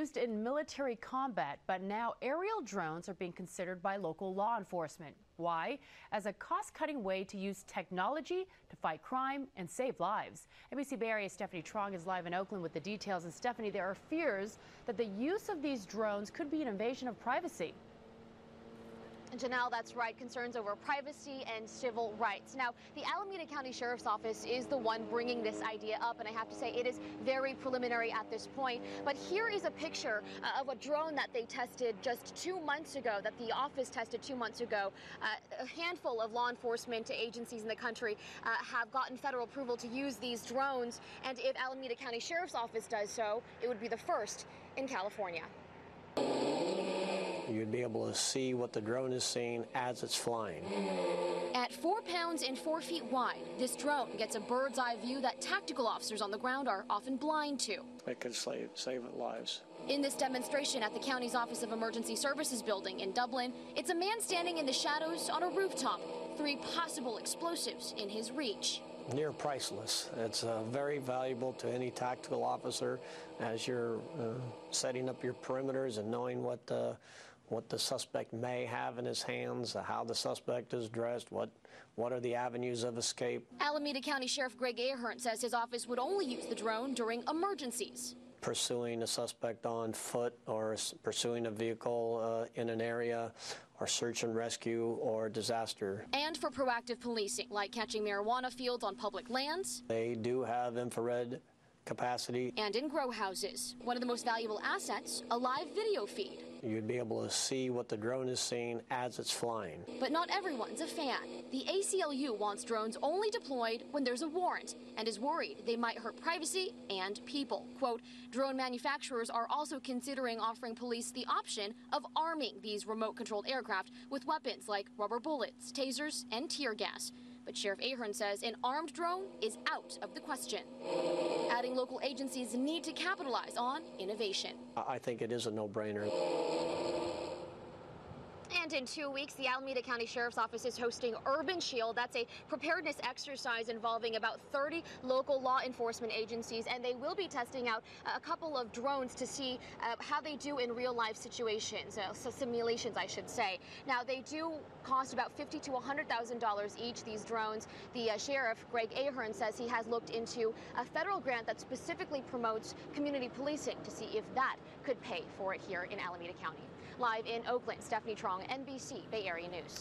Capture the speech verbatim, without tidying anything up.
used in military combat, but now aerial drones are being considered by local law enforcement. Why? As a cost-cutting way to use technology to fight crime and save lives. N B C Bay Area Stephanie Trong is live in Oakland with the details. And Stephanie, there are fears that the use of these drones could be an invasion of privacy. Janelle, that's right. Concerns over privacy and civil rights. Now, the Alameda County Sheriff's Office is the one bringing this idea up, and I have to say it is very preliminary at this point. But here is a picture uh, of a drone that they tested just two months ago, that the office tested two months ago. Uh, a handful of law enforcement agencies in the country uh, have gotten federal approval to use these drones, and if Alameda County Sheriff's Office does so, it would be the first in California. You'd be able to see what the drone is seeing as it's flying. At four pounds and four feet wide, this drone gets a bird's eye view that tactical officers on the ground are often blind to. It could save, save lives. In this demonstration at the county's Office of Emergency Services building in Dublin, it's a man standing in the shadows on a rooftop, three possible explosives in his reach. Near priceless. It's uh, very valuable to any tactical officer as you're uh, setting up your perimeters and knowing what uh, what the suspect may have in his hands, how the suspect is dressed, what what are the avenues of escape. Alameda County Sheriff Greg Ahern says his office would only use the drone during emergencies. Pursuing a suspect on foot or pursuing a vehicle uh, in an area, or search and rescue or disaster. And for proactive policing, like catching marijuana fields on public lands. They do have infrared capacity. And in grow houses. One of the most valuable assets, a live video feed. You'd be able to see what the drone is seeing as it's flying. But not everyone's a fan. The A C L U wants drones only deployed when there's a warrant and is worried they might hurt privacy and people. Quote, drone manufacturers are also considering offering police the option of arming these remote-controlled aircraft with weapons like rubber bullets, tasers, and tear gas. But Sheriff Ahern says an armed drone is out of the question. Adding local agencies need to capitalize on innovation. I think it is a no-brainer. And in two weeks, the Alameda County Sheriff's Office is hosting Urban Shield. That's a preparedness exercise involving about thirty local law enforcement agencies, and they will be testing out a couple of drones to see uh, how they do in real-life situations, uh, so simulations, I should say. Now, they do cost about fifty thousand to one hundred thousand dollars each, these drones. The uh, Sheriff, Greg Ahern, says he has looked into a federal grant that specifically promotes community policing to see if that could pay for it here in Alameda County. Live in Oakland, Stephanie Trong, N B C Bay Area News.